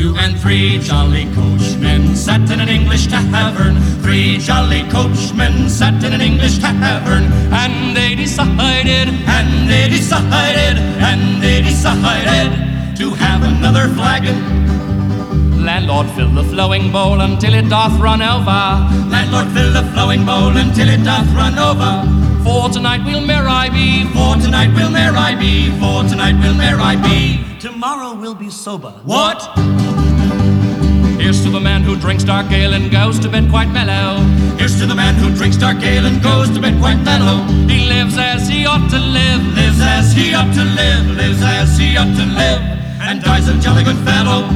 2 and 3 jolly coachmen sat in an English tavern. 3 jolly coachmen sat in an English tavern. And they decided to have another flagon. Landlord, fill the flowing bowl until it doth run over. Landlord, fill the flowing bowl until it doth run over. For tonight we'll merry be. For tonight we'll merry be. For tonight we'll merry be. Tomorrow we'll be sober. What? Here's to the man who drinks dark ale and goes to bed quite mellow. Here's to the man who drinks dark ale and goes to bed quite mellow. He lives as he ought to live. Lives as he ought to live. Lives as he ought to live. And dies a jolly good fellow.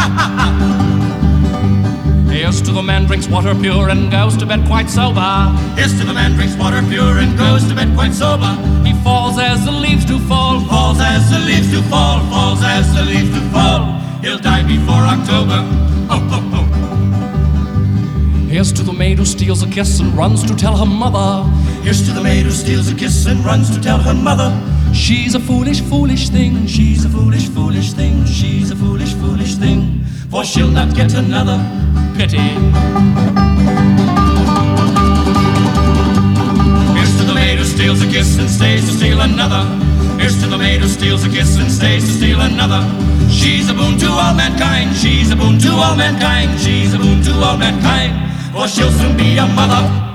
Here's to the man drinks water pure and goes to bed quite sober. Here's to the man drinks water pure and goes to bed quite sober. He falls as the leaves do fall. Falls as the leaves do fall. Falls as the leaves do fall. He'll die before October. Ho, ho, ho. Here's to the maid who steals a kiss and runs to tell her mother. Here's to the maid who steals a kiss and runs to tell her mother. She's a foolish, foolish thing. She's a foolish, foolish thing. She's a foolish, foolish thing. For she'll not get another. Pity. Here's to the maid who steals a kiss and stays to steal another. Here's to the maid who steals a kiss and stays to steal another. She's a boon to all mankind. She's a boon to all mankind. She's a boon to all mankind. For she'll soon be a mother.